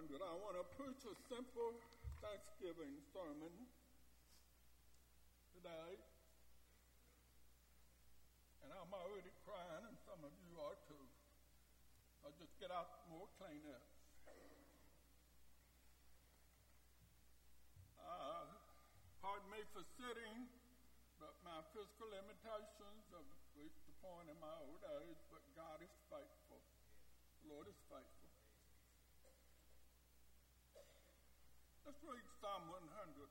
100. I want to preach a simple Thanksgiving sermon today. And I'm already crying, and some of you are too. I'll just get out more Kleenex. Pardon me for sitting, but my physical limitations have reached the point in my old age, but God is faithful. The Lord is faithful. Let's read Psalm 100.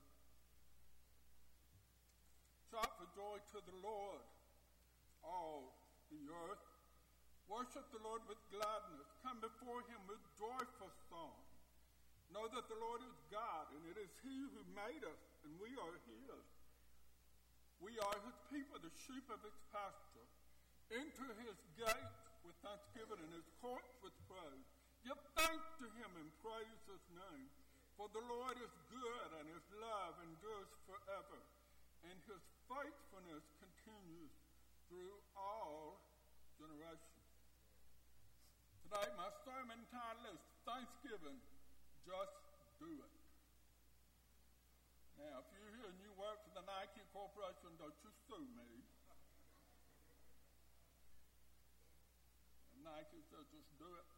Shout for joy to the Lord, all the earth. Worship the Lord with gladness. Come before him with joyful song. Know that the Lord is God, and it is he who made us, and we are his. We are his people, the sheep of his pasture. Enter his gates with thanksgiving and his courts with praise. Give thanks to him and praise his name. For the Lord is good, and his love endures forever, and his faithfulness continues through all generations. Today, my sermon title is Thanksgiving, Just Do It. Now, if you're here and you work for the Nike Corporation, don't you sue me. And Nike says, just do it.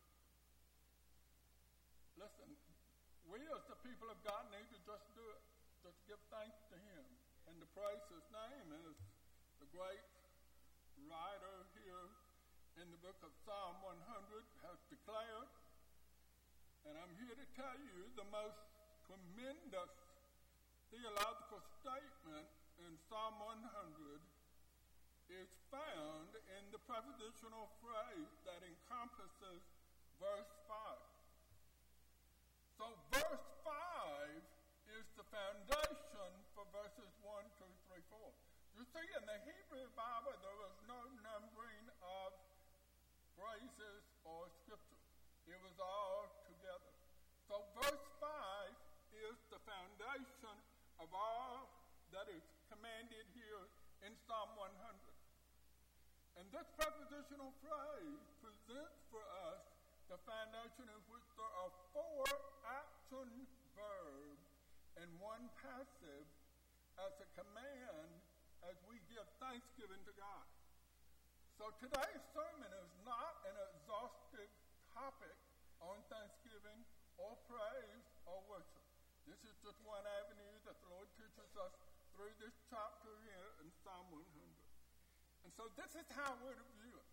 Listen, we as the people of God need to just do it. Just give thanks to him and to praise his name, as the great writer here in the book of Psalm 100 has declared. And I'm here to tell you the most tremendous theological statement in Psalm 100 is found in the prepositional phrase that encompasses verse 5. So verse 5 is the foundation for verses 1, 2, 3, 4. You see, in the Hebrew Bible, there was no numbering of phrases or scripture. It was all together. So verse 5 is the foundation of all that is commanded here in Psalm 100. And this prepositional phrase presents for us the foundation in which there are 4 action verbs and 1 passive as a command as we give thanksgiving to God. So today's sermon is not an exhaustive topic on thanksgiving or praise or worship. This is just one avenue that the Lord teaches us through this chapter here in Psalm 100. And so this is how we're to view it.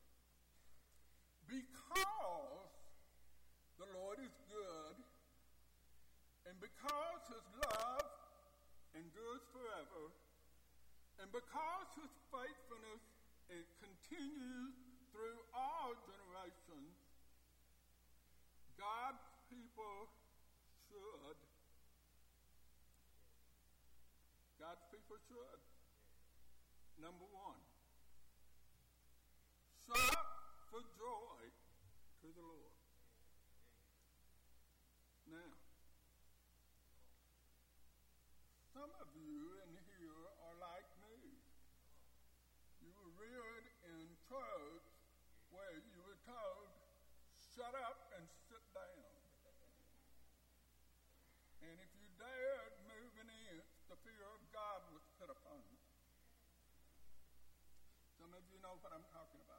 Because the Lord is good, and because his love endures forever, and because his faithfulness it continues through all generations, God's people should. Number 1, shout for joy to the Lord. Now, some of you in here are like me. You were reared in church where you were told, shut up and sit down. And if you dared move an inch, the fear of God was put upon you. Some of you know what I'm talking about.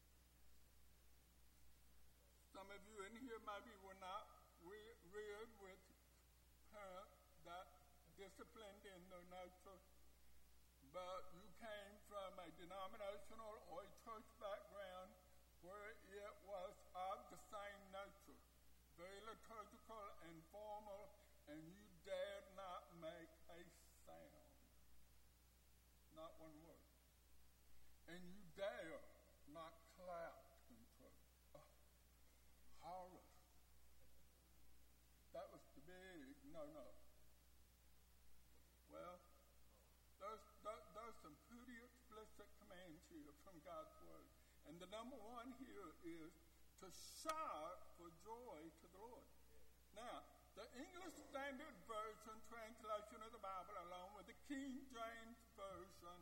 Some of you in here maybe were not reared with parents that disciplined in their nature, but you came from a denominational or a church background where it was of the same nature, very liturgical and formal, and you dared not make a sound, not one word. And you dare not clap in church. Horror. That was the big no-no. Well, there's some pretty explicit commands here from God's word. And the number 1 here is to shout for joy to the Lord. Now, the English Standard Version translation of the Bible, along with the King James Version,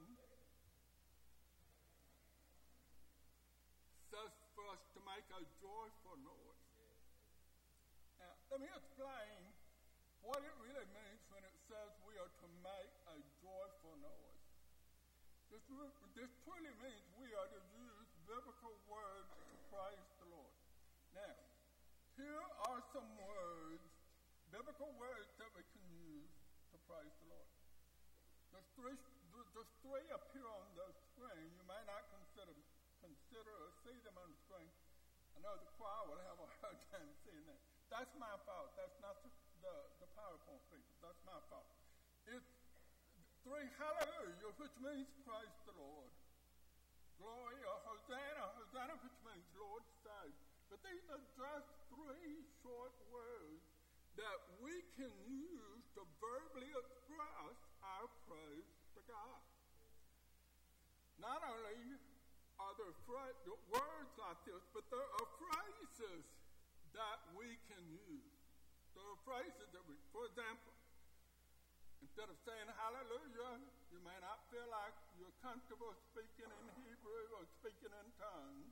says for us to make a joyful noise. Now, let me explain what it really means when it says we are to make a joyful noise. This truly means we are to use biblical words to praise the Lord. Now, here are some words, biblical words that we can use to praise the Lord. There's three appear on the screen. You may not consider or see them on the screen. I know the choir will have a hard time seeing that. That's my fault. That's not the PowerPoint people. That's my fault. It's three hallelujah, which means praise the Lord. Glory or Hosanna, which means Lord save. But these are just three short words that we can use to verbally express our praise to God. Not only are there words like this, but there are phrases that we can use. There are phrases that we, for example, instead of saying hallelujah, you may not feel like you're comfortable speaking in Hebrew or speaking in tongues.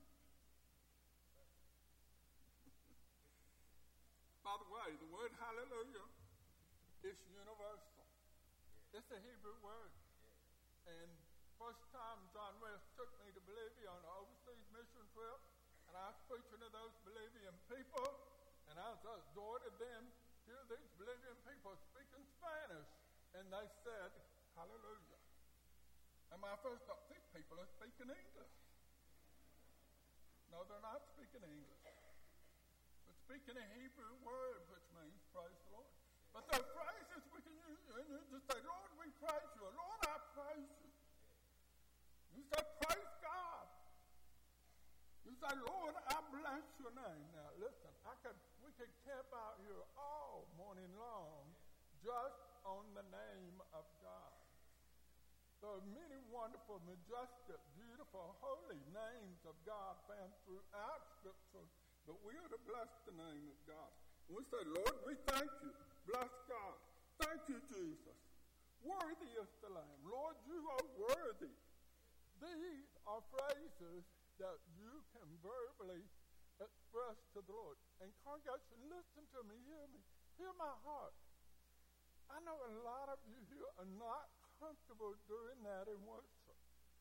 By the way, the word hallelujah is universal. It's a Hebrew word. And first time John West took me to Bolivia on an overseas mission trip, and I was preaching to those Bolivian people, and I was exhorted them, hear these Bolivian people speaking Spanish. And they said, hallelujah. And my first thought, these people are speaking English. No, they're not speaking English. But speaking a Hebrew word, which means praise the Lord. But there are phrases we can use, and you just say, Lord, we praise you. Lord, I praise you. You say, praise God. You say, Lord, I bless your name. Now, listen, we could camp out here all morning long just on the name of God. There are many wonderful, majestic, beautiful, holy names of God found throughout Scripture, but we are to bless the name of God. And we say, Lord, we thank you. Bless God. Thank you, Jesus. Worthy is the Lamb. Lord, you are worthy. These are phrases that you can verbally express to the Lord. And congregation, listen to me, hear my heart. I know a lot of you here are not comfortable doing that in worship.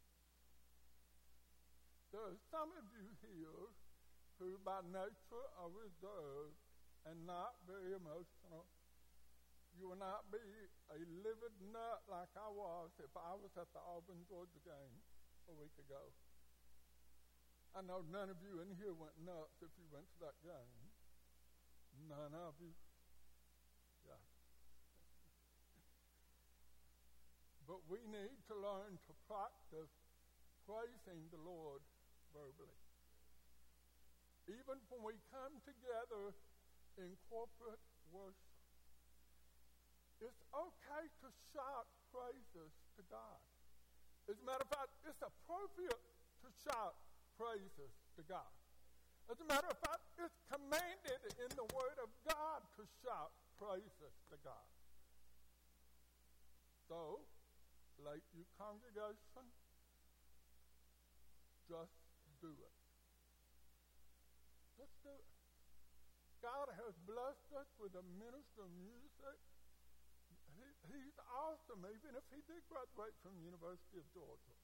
There are some of you here who by nature are reserved and not very emotional. You will not be a livid nut like I was if I was at the Auburn, Georgia game a week ago. I know none of you in here went nuts if you went to that game. None of you. Yeah. But we need to learn to practice praising the Lord verbally. Even when we come together in corporate worship, it's okay to shout praises to God. As a matter of fact, it's appropriate to shout praises to God. As a matter of fact, it's commanded in the Word of God to shout praises to God. So, Lakeview congregation, just do it. Just do it. God has blessed us with a minister of music. He's awesome, even if he did graduate from the University of Georgia.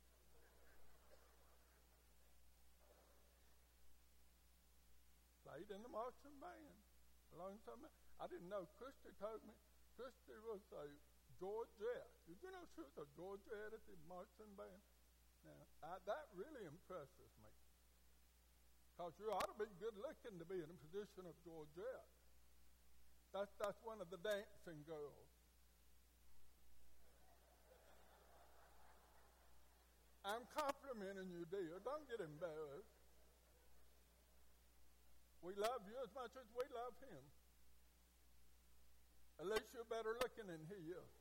Played in the marching band. I didn't know. Christy told me. Christy was a Georgette. Did you know she was a Georgette at the marching band? Now, that really impresses me. Because you ought to be good looking to be in a position of Georgette. That's one of the dancing girls. I'm complimenting you, dear. Don't get embarrassed. We love you as much as we love him. At least you're better looking than he is.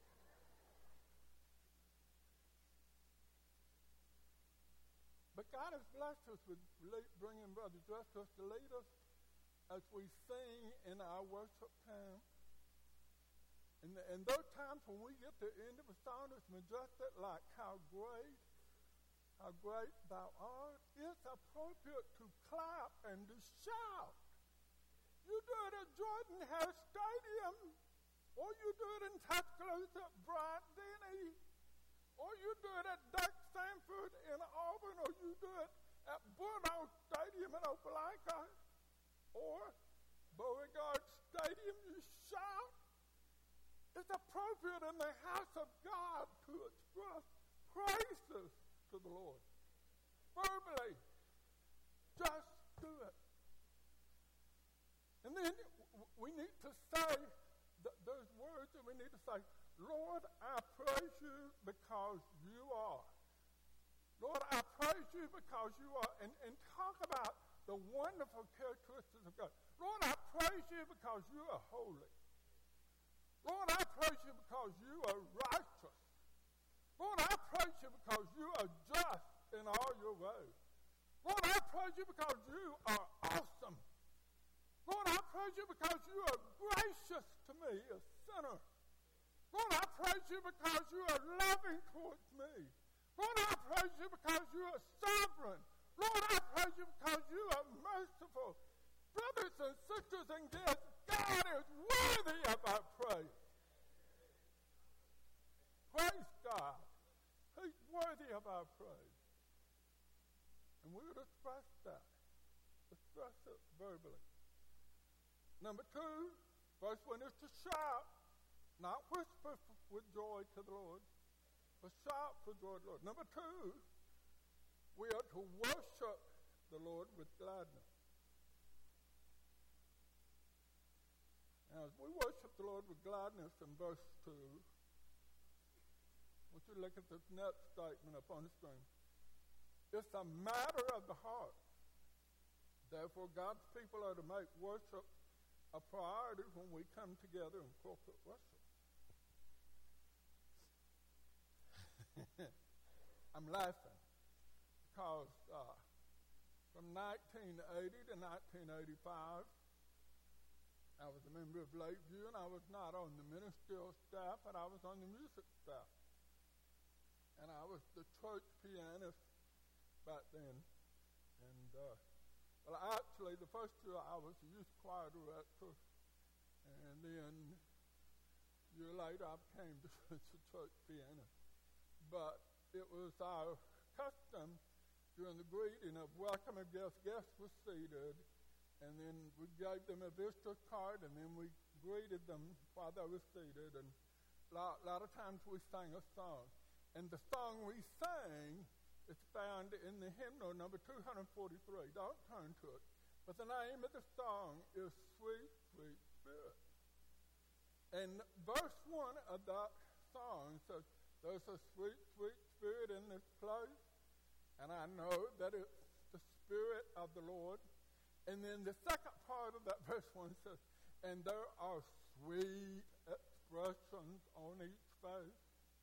But God has blessed us with bringing Brother Justice to lead us as we sing in our worship time. And those times when we get to the end of a song that's majestic, like how great thou art, it's appropriate to clap and to shout. You do it at Jordan Hare Stadium. or you do it in Tuscaloosa at Bryant Denny, or you do it at Doak Sanford in Auburn, or you do it at Bulldog Stadium in Opelika, or Beauregard Stadium, you shout. It's appropriate in the house of God to express praises to the Lord. Verbally, just do it. And then we need to say those words, and we need to say, Lord, I praise you because you are. Lord, I praise you because you are. And talk about the wonderful characteristics of God. Lord, I praise you because you are holy. Lord, I praise you because you are righteous. Lord, I praise you because you are just in all your ways. Lord, I praise you because you are awesome. Lord, I praise you because you are gracious to me, a sinner. Lord, I praise you because you are loving towards me. Lord, I praise you because you are sovereign. Lord, I praise you because you are merciful. Brothers and sisters and guests, God is worthy of our praise. Praise God. He's worthy of our praise. And we would express that. Express it verbally. Number 2, first one is to shout, not whisper with joy to the Lord, but shout for joy to the Lord. Number 2, we are to worship the Lord with gladness. Now, as we worship the Lord with gladness in verse 2, I want you to look at this next statement up on the screen. It's a matter of the heart. Therefore, God's people are to make worship a priority when we come together in corporate worship. I'm laughing because from 1980 to 1985, I was a member of Lakeview, and I was not on the ministerial staff, but I was on the music staff. And I was the church pianist back then. And, well, actually, the first year I was a youth choir director, and then a year later I became the church pianist. But it was our custom during the greeting of welcoming guests. Guests were seated, and then we gave them a visitor card, and then we greeted them while they were seated. And a lot of times we sang a song. And the song we sang is found in the hymnal number 243. Don't turn to it. But the name of the song is Sweet, Sweet Spirit. And verse 1 of that song says, there's a sweet, sweet spirit in this place, and I know that it's the Spirit of the Lord. And then the second part of that verse 1 says, and there are sweet expressions on each face.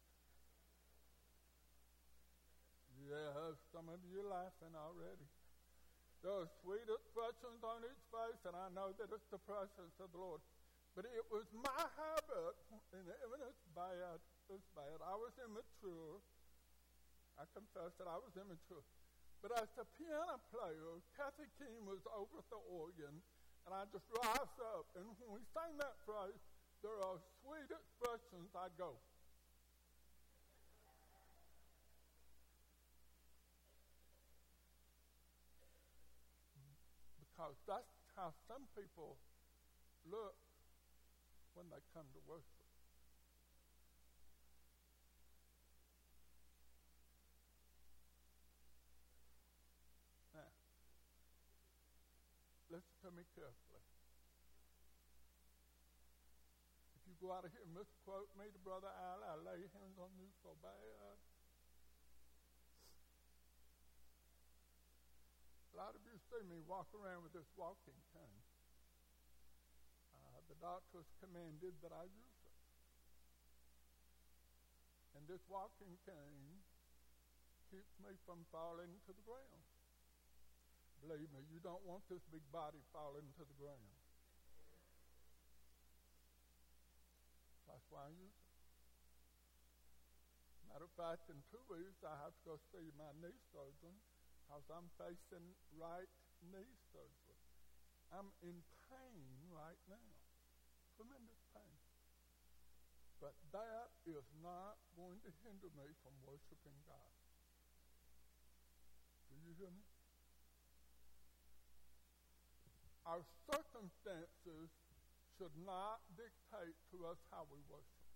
Yes, some of you are laughing already. There are sweet expressions on each face, and I know that it's the presence of the Lord. But it was my habit, and it's bad, it's bad. I was immature. I confess that I was immature. But as a piano player, Kathy Keene was over at the organ, and I just rise up, and when we sang that phrase, there are sweet expressions, I go. Because that's how some people look when they come to worship. Now, listen to me carefully. If you go out of here and misquote me to Brother Al, I'll lay hands on you so bad. A lot of you see me walk around with this walking cane. The doctor has commanded that I use it. And this walking cane keeps me from falling to the ground. Believe me, you don't want this big body falling to the ground. That's why I use it. Matter of fact, in 2 weeks, I have to go see my knee surgeon because I'm facing right knee surgery. I'm in pain right now. Tremendous pain. But that is not going to hinder me from worshiping God. Do you hear me? Our circumstances should not dictate to us how we worship.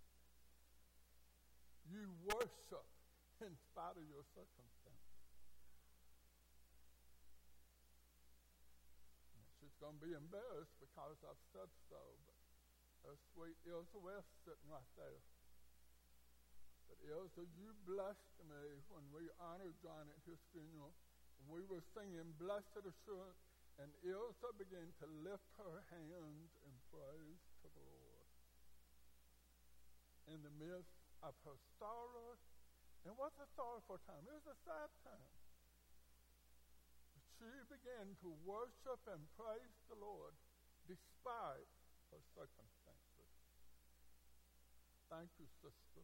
You worship in spite of your circumstances. And she's going to be embarrassed because I've said so, but her sweet Ilsa West sitting right there. But Ilsa, you blessed me when we honored John at his funeral. We were singing Blessed Assurance, and Ilsa began to lift her hands in praise to the Lord in the midst of her sorrow. And what's a sorrowful time? It was a sad time. But she began to worship and praise the Lord despite her circumstances. Thank you, sister.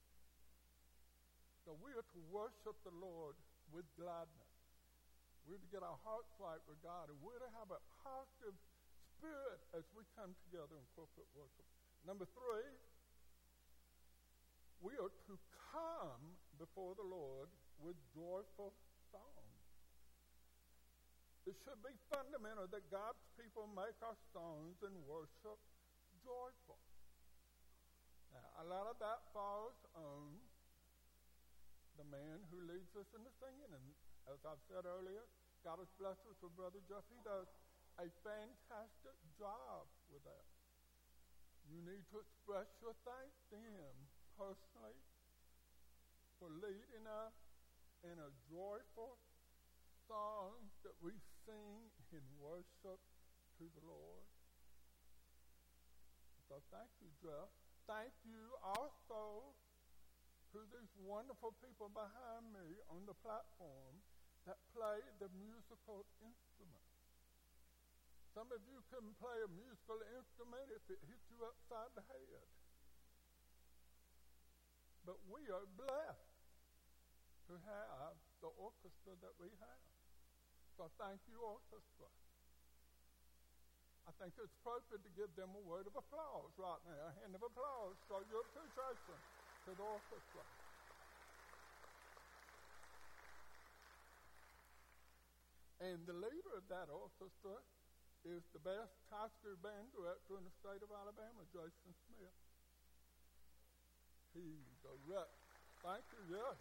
So we are to worship the Lord with gladness. We're to get our hearts right with God, and we're to have a positive spirit as we come together in corporate worship. Number 3, we are to come before the Lord with joyful songs. It should be fundamental that God's people make our songs and worship joyful. Now, a lot of that falls on the man who leads us in the singing, and as I've said earlier, God has blessed us with Brother Jeff. He does a fantastic job with that. You need to express your thanks to him personally for leading us in a joyful song that we sing in worship to the Lord. So thank you, Jeff. Thank you also to these wonderful people behind me on the platform that play the musical instrument. Some of you couldn't play a musical instrument if it hit you upside the head. But we are blessed to have the orchestra that we have. So thank you, orchestra. I think it's appropriate to give them a word of applause right now, a hand of applause for your appreciation to the orchestra. And the leader of that orchestra is the best high school band director in the state of Alabama, Jason Smith. He directs, thank you, yes.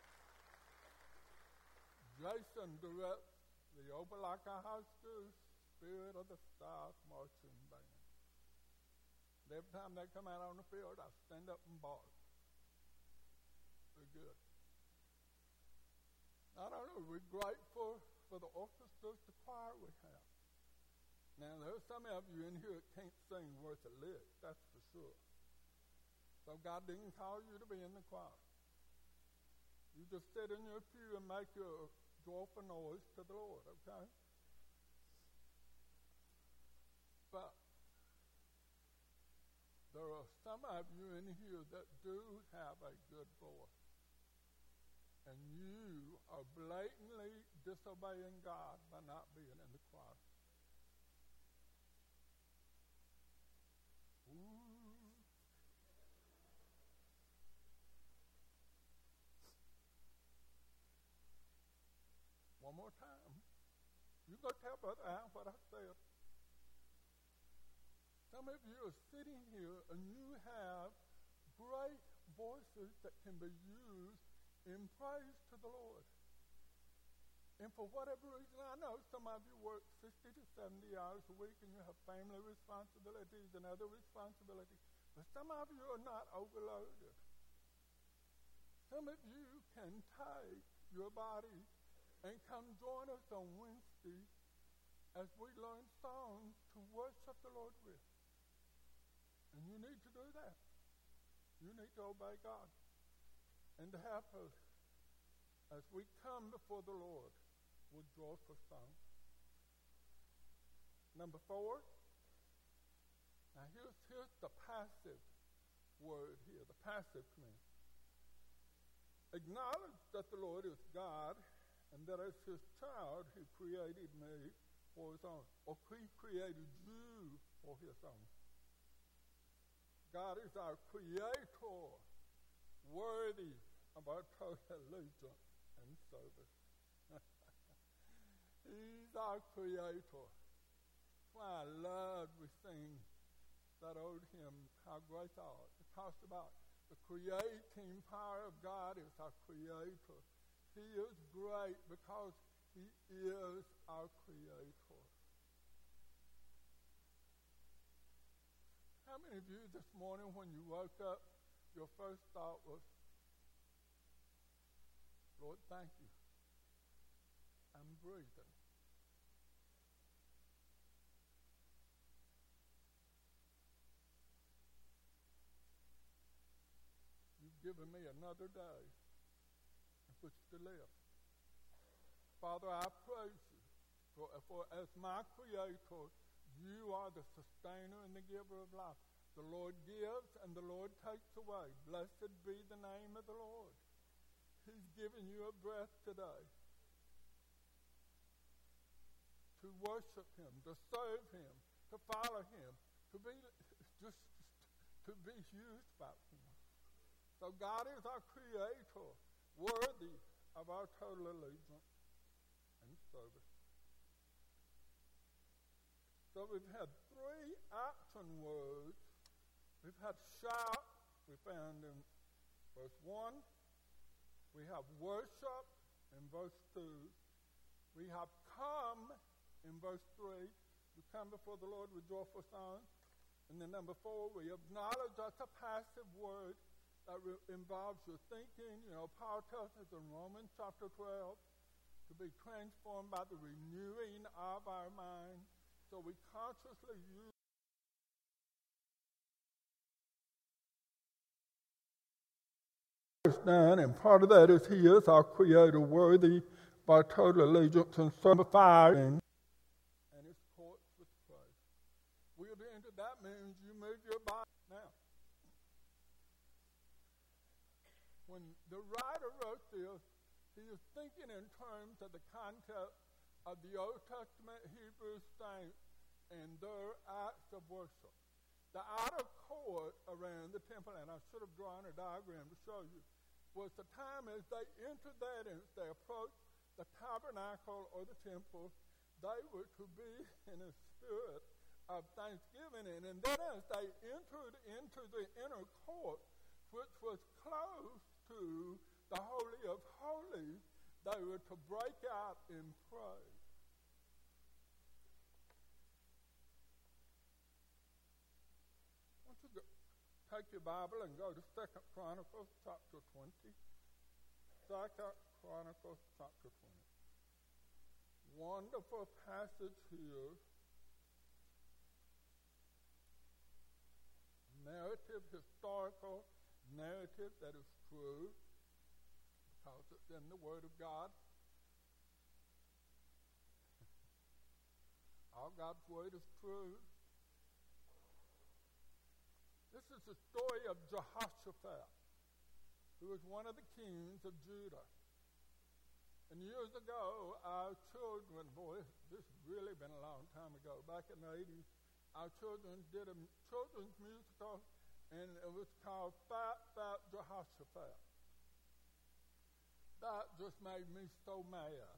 Jason directs the Opelika High School Spirit of the Stars Marching Band. And every time they come out on the field, I stand up and bark. They're good. I don't know, we're grateful for the orchestras, the choir we have. Now, there's some of you in here that can't sing worth a lick, that's for sure. So God didn't call you to be in the choir. You just sit in your pew and make your joyful noise to the Lord, okay? But there are some of you in here that do have a good voice. And you are blatantly disobeying God by not being in the choir. Ooh. One more time. You go tell Brother Al what I said. Some of you are sitting here and you have great voices that can be used in praise to the Lord. And for whatever reason, I know some of you work 60 to 70 hours a week and you have family responsibilities and other responsibilities. But some of you are not overloaded. Some of you can take your body and come join us on Wednesday as we learn songs to worship the Lord with. And you need to do that. You need to obey God. And to help us as we come before the Lord with joyful songs. Number 4. Now here's the passive word here, the passive command. Acknowledge that the Lord is God and that as his child he created me for his own, or he created you for his own. God is our creator, worthy of our total allegiance and service. He's our creator. That's why I love we sing that old hymn, How Great Thou Art. It talks about the creating power of God is our creator. He is great because he is our creator. How many of you this morning when you woke up, your first thought was, Lord, thank you. I'm breathing. You've given me another day in which to live. Father, I praise you for as my creator, you are the sustainer and the giver of life. The Lord gives and the Lord takes away. Blessed be the name of the Lord. He's given you a breath today to worship him, to serve him, to follow him, to be used by him. So God is our creator, worthy of our total allegiance and service. So we've had three action words. We've had shout, we found in verse 1. We have worship in verse 2. We have come in verse 3. We come before the Lord with joyful song. And then number 4, we acknowledge that's a passive word that involves your thinking. You know, Paul tells us in Romans chapter 12 to be transformed by the renewing of our mind. So we consciously use done, and part of that is he is our creator, worthy of our total allegiance and certified and his courts with praise. We'll be into that means you move your body. Now, when the writer wrote this, he was thinking in terms of the context of the Old Testament Hebrew saints and their acts of worship. The outer court around the temple, and I should have drawn a diagram to show you, was the time as they entered that and as they approached the tabernacle or the temple, they were to be in a spirit of thanksgiving. And then as they entered into the inner court, which was close to the Holy of Holies, they were to break out in praise. Take your Bible and go to 2 Chronicles chapter 20. 2 Chronicles chapter 20. Wonderful passage here. Narrative, historical narrative that is true because it's in the Word of God. All God's Word is true. This is the story of Jehoshaphat, who was one of the kings of Judah. And years ago, our children, boy, this has really been a long time ago, back in the 80s, our children did a children's musical, and it was called Fat, Fat Jehoshaphat. That just made me so mad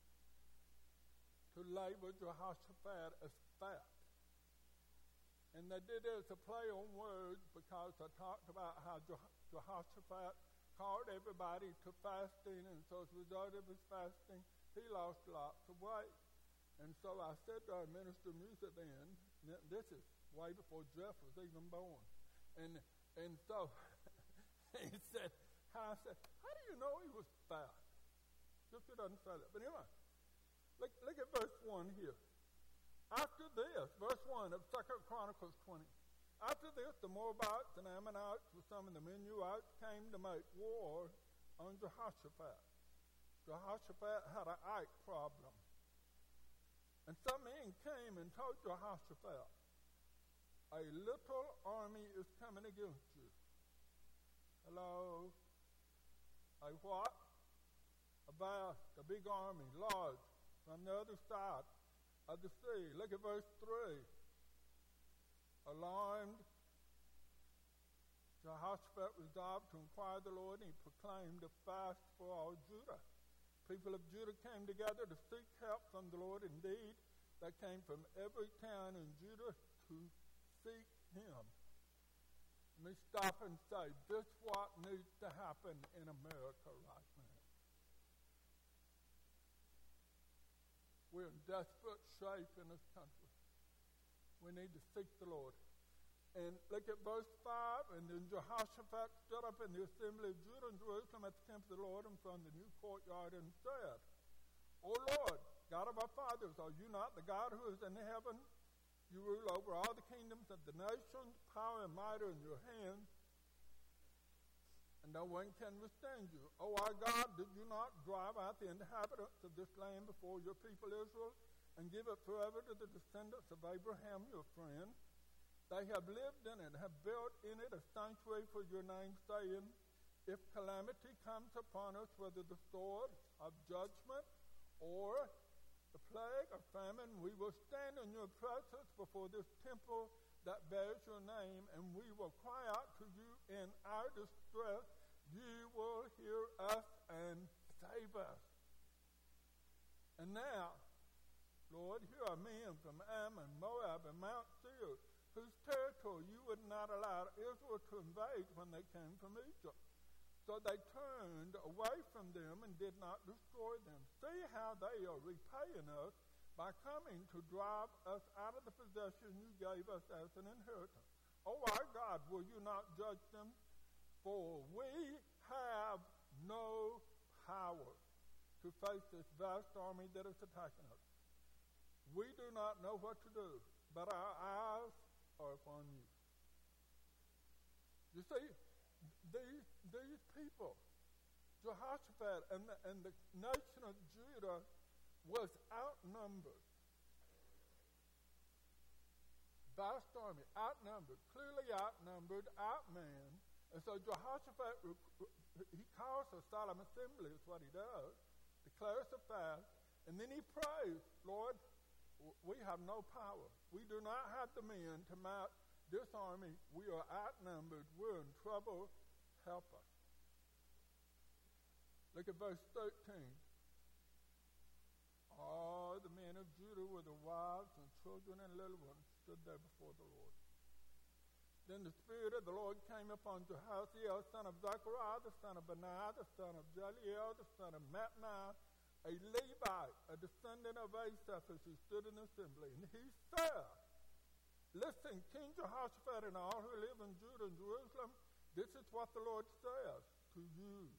to label Jehoshaphat as fat. And they did it as a play on words because I talked about how Jehoshaphat called everybody to fasting, and so as a result of his fasting, he lost lots of weight. And so I said to our minister of music then, this is way before Jeff was even born. And so he said, I said, how do you know he was fat? Scripture doesn't say that. But anyway, look at verse 1 here. After this, verse 1 of 2 Chronicles 20, after this, the Moabites and Ammonites with some of the Menuhites came to make war on Jehoshaphat. Jehoshaphat had an eye problem. And some men came and told Jehoshaphat, a little army is coming against you. Hello? A what? A vast, a big army, large, from the other side of the sea. Look at verse 3. Alarmed, Jehoshaphat resolved to inquire of the Lord, and he proclaimed a fast for all Judah. People of Judah came together to seek help from the Lord. Indeed, they came from every town in Judah to seek him. Let me stop and say, this is what needs to happen in America right now. We're in desperate shape in this country. We need to seek the Lord. And look at verse 5. And then Jehoshaphat stood up in the assembly of Judah and Jerusalem at the temple of the Lord in front of the new courtyard and said, O Lord, God of our fathers, are you not the God who is in heaven? You rule over all the kingdoms of the nations. Power and might are in your hands, and no one can withstand you. O our God, did you not drive out the inhabitants of this land before your people Israel and give it forever to the descendants of Abraham, your friend? They have lived in it, have built in it a sanctuary for your name, saying, if calamity comes upon us, whether the sword of judgment or the plague or famine, we will stand in your presence before this temple that bears your name, and we will cry out to you in our distress. You will hear us and save us. And now, Lord, here are men from Ammon, Moab, and Mount Seir, whose territory you would not allow Israel to invade when they came from Egypt. So they turned away from them and did not destroy them. See how they are repaying us by coming to drive us out of the possession you gave us as an inheritance. Oh, our God, will you not judge them? For we have no power to face this vast army that is attacking us. We do not know what to do, but our eyes are upon you. You see, these people, Jehoshaphat and the nation of Judah was outnumbered. Vast army, outnumbered, clearly outnumbered, outmanned. And so Jehoshaphat, he calls a solemn assembly, is what he does, declares a fast, and then he prays, Lord, we have no power. We do not have the men to mount this army. We are outnumbered. We're in trouble. Help us. Look at verse 13. All the men of Judah with their wives and children and little ones stood there before the Lord. Then the Spirit of the Lord came upon Jehaziel, son of Zechariah, the son of Benaiah, the son of Jeliel, the son of Mattaniah, a Levite, a descendant of Asaph, as he stood in the assembly. And he said, listen, King Jehoshaphat and all who live in Judah and Jerusalem, this is what the Lord says to you.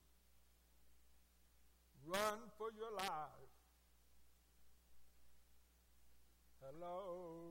Run for your lives. Hello?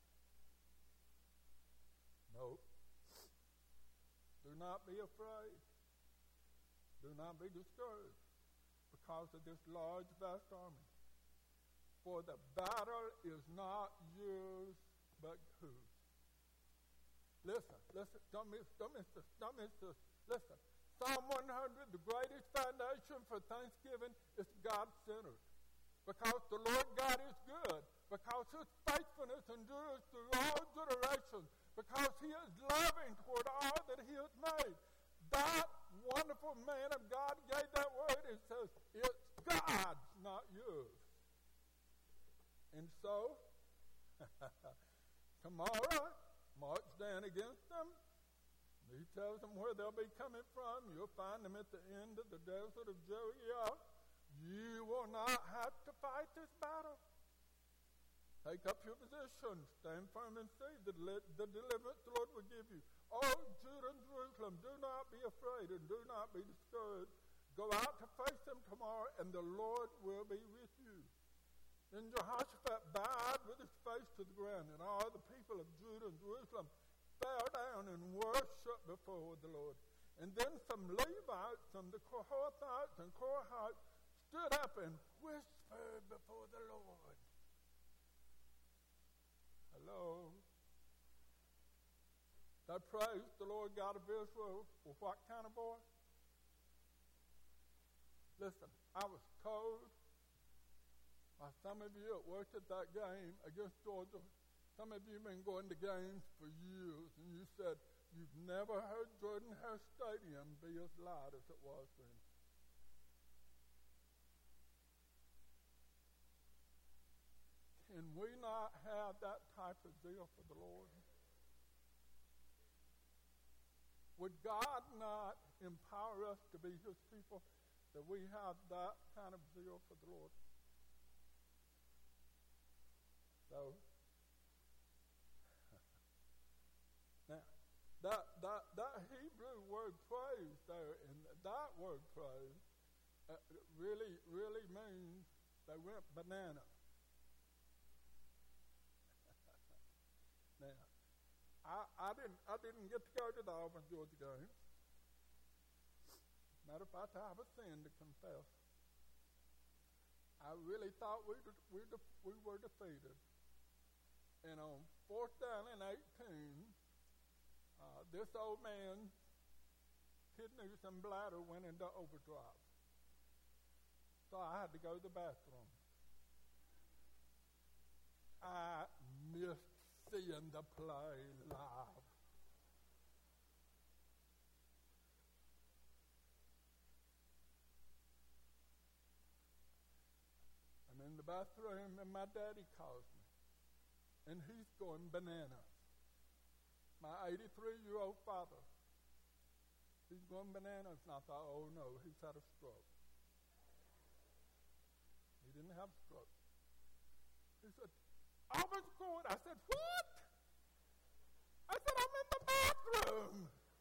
Nope. Do not be afraid. Do not be discouraged because of this large, vast army. For the battle is not yours, but whose? Listen, don't miss this. Listen, Psalm 100, the greatest foundation for thanksgiving is God-centered. Because the Lord God is good. Because his faithfulness endures through all generations. Because he is loving toward all that he has made. That wonderful man of God gave that word. It says, it's God's, not yours. And so, tomorrow, march down against them. He tells them where they'll be coming from. You'll find them at the end of the desert of Jericho. You will not have to fight this battle. Take up your position. Stand firm and see the deliverance the Lord will give you. Oh, Judah and Jerusalem, do not be afraid and do not be discouraged. Go out to face them tomorrow, and the Lord will be with you. Then Jehoshaphat bowed with his face to the ground, and all the people of Judah and Jerusalem fell down and worshiped before the Lord. And then some Levites, some the Kohathites and Korahites, stood up and whispered before the Lord. Hello. They praised the Lord God of Israel with what kind of voice? Listen, I was told by some of you that worked at that game against Georgia, some of you have been going to games for years, and you said, you've never heard Jordan-Hare Stadium be as loud as it was then. Can we not have that type of zeal for the Lord? Would God not empower us to be his people, that we have that kind of zeal for the Lord? So, now, that Hebrew word praise there, and that word praise really means they went banana. Now, I didn't get to go to the Auburn, Georgia game. Matter of fact, I have a sin to confess. I really thought we were defeated. And on 4th down and 18, this old man's kidneys and bladder went into overdrive. So I had to go to the bathroom. I missed seeing the play live. I'm in the bathroom and my daddy calls me. And he's going bananas. My 83-year-old father. He's going bananas. And I thought, oh no, he's had a stroke. He didn't have a stroke. He said, Auburn scored. I said, what? I said, I'm in the bathroom.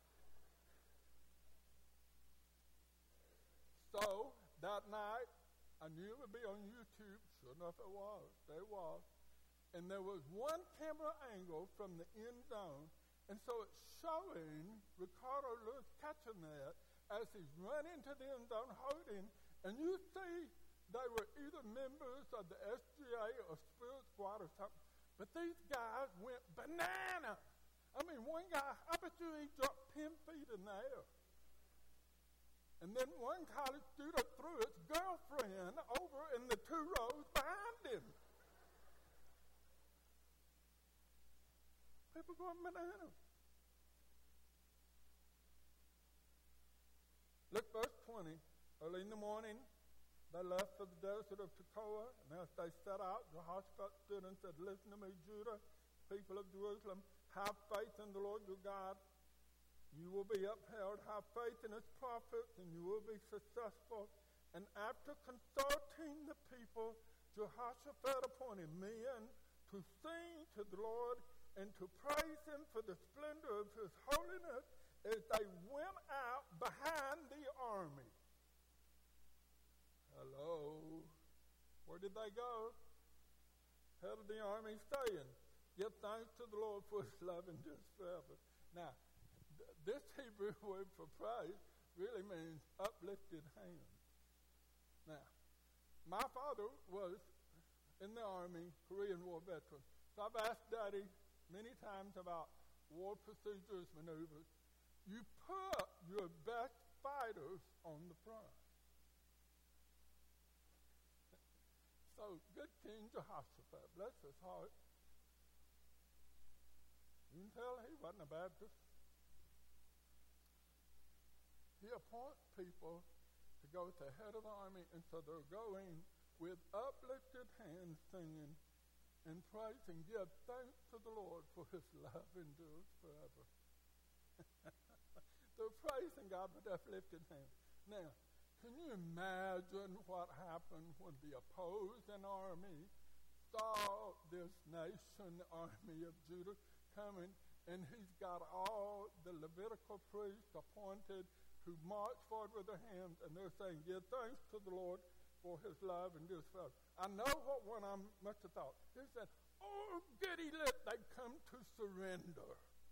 So, that night, I knew it would be on YouTube. Sure enough, it was. There it was. And there was one camera angle from the end zone. And so it's showing Ricardo Lewis catching that as he's running to the end zone holding. And you see they were either members of the SGA or Spirit Squad or something. But these guys went bananas. I mean, one guy, I bet you he dropped 10 feet in the air. And then one college student threw his girlfriend over in the 2 rows behind him. People going bananas. Look, verse 20. Early in the morning, they left for the desert of Tekoa, and as they set out, Jehoshaphat stood and said, listen to me, Judah, people of Jerusalem, have faith in the Lord your God. You will be upheld. Have faith in his prophets, and you will be successful. And after consulting the people, Jehoshaphat appointed men to sing to the Lord and to praise him for the splendor of his holiness as they went out behind the army. Hello. Where did they go? Head of the army saying, give thanks to the Lord for his love endures forever. Now, this Hebrew word for praise really means uplifted hands. Now, my father was in the Army, Korean War veteran. So I've asked Daddy many times about war procedures, maneuvers. You put your best fighters on the front. So, good King Jehoshaphat, bless his heart. You can tell he wasn't a Baptist. He appoints people to go to the head of the army, and so they're going with uplifted hands singing and praising, give thanks to the Lord for his love endures forever. They're praising God with uplifted hands. Now, can you imagine what happened when the opposing army saw this nation, the army of Judah, coming, and he's got all the Levitical priests appointed who march forward with their hands, and they're saying, give thanks to the Lord for his love and this forever. I know what one I must have thought. He said, oh, giddy lit, they come to surrender.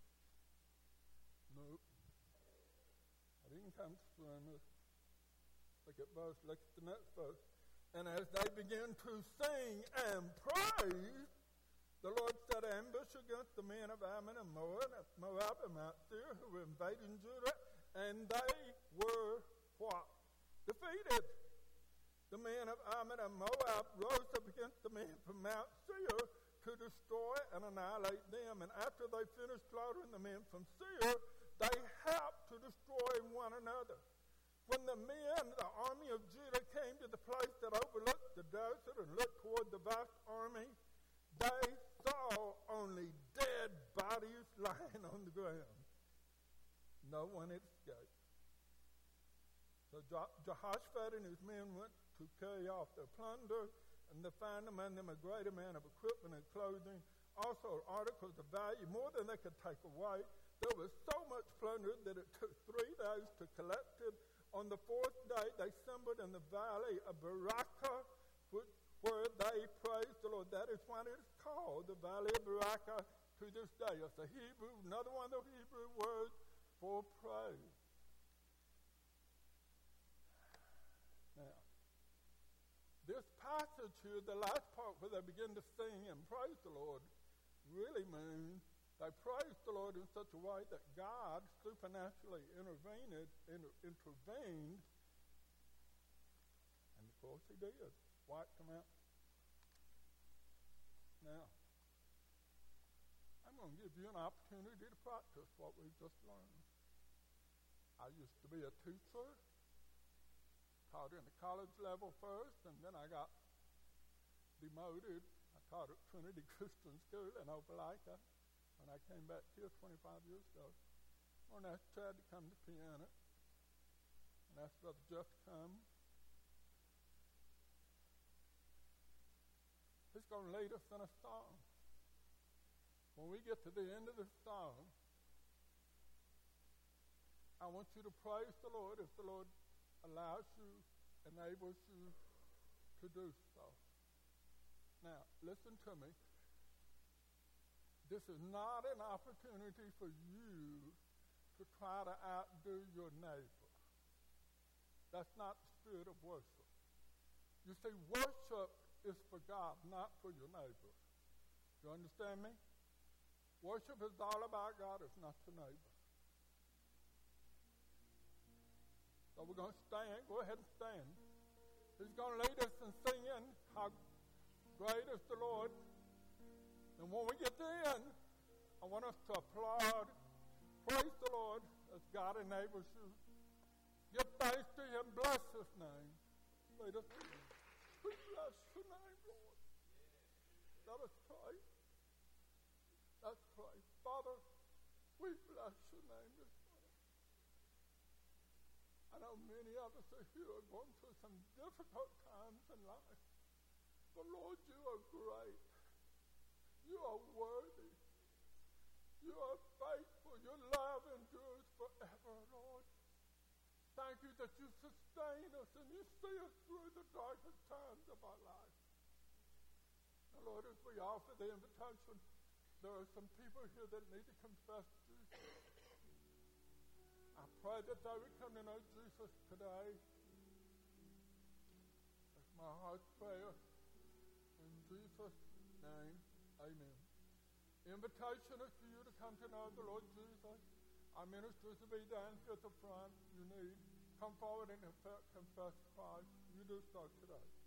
Nope. I didn't come to surrender. Look at the next verse. And as they began to sing and praise, the Lord set ambush against the men of Ammon and Moab and Mount Seir who were invading Judah, and they were what? Defeated. The men of Ammon and Moab rose up against the men from Mount Seir to destroy and annihilate them. And after they finished slaughtering and the men from Seir, they helped to destroy one another. When the army of Judah came to the place that overlooked the desert and looked toward the vast army, they saw only dead bodies lying on the ground. No one had escaped. So Jehoshaphat and his men went to carry off their plunder, and they found among them a great amount of equipment and clothing, also articles of value, more than they could take away. There was so much plunder that it took 3 days to collect it. On the 4th day, they assembled in the valley of Barakah, where they praised the Lord. That is why it is called the Valley of Barakah to this day. It's another one of the Hebrew words for praise. Now, this passage here, the last part where they begin to sing and praise the Lord, really means they praised the Lord in such a way that God supernaturally intervened, and of course he did, wiped them out. Now, I'm going to give you an opportunity to practice what we've just learned. I used to be a teacher, taught in the college level first, and then I got demoted. I taught at Trinity Christian School in Opelika. When I came back here 25 years ago, I asked Chad to come to piano, and asked Brother Jeff to come. He's going to lead us in a song. When we get to the end of the song, I want you to praise the Lord if the Lord allows you, enables you to do so. Now, listen to me. This is not an opportunity for you to try to outdo your neighbor. That's not the spirit of worship. You see, worship is for God, not for your neighbor. You understand me? Worship is all about God, it's not your neighbor. So we're going to stand. Go ahead and stand. He's going to lead us in singing, How Great is the Lord. And when we get to the end, I want us to applaud, praise the Lord as God enables you. Give thanks to him, bless his name. Let us pray. We bless your name, Lord. Let us pray. Let's pray. Father, we bless your name this morning. I know many of us are here going through some difficult times in life. But Lord, you are great. You are worthy. You are faithful. Your love endures forever, Lord. Thank you that you sustain us and you see us through the darkest times of our life. Now, Lord, as we offer the invitation, there are some people here that need to confess Jesus. I pray that they would come to know Jesus today. That's my heart's prayer. In Jesus' name. Amen. Invitation is for you to come to know the Lord Jesus. Our ministers will be down here at the front. You need come forward and confess Christ. You do so today.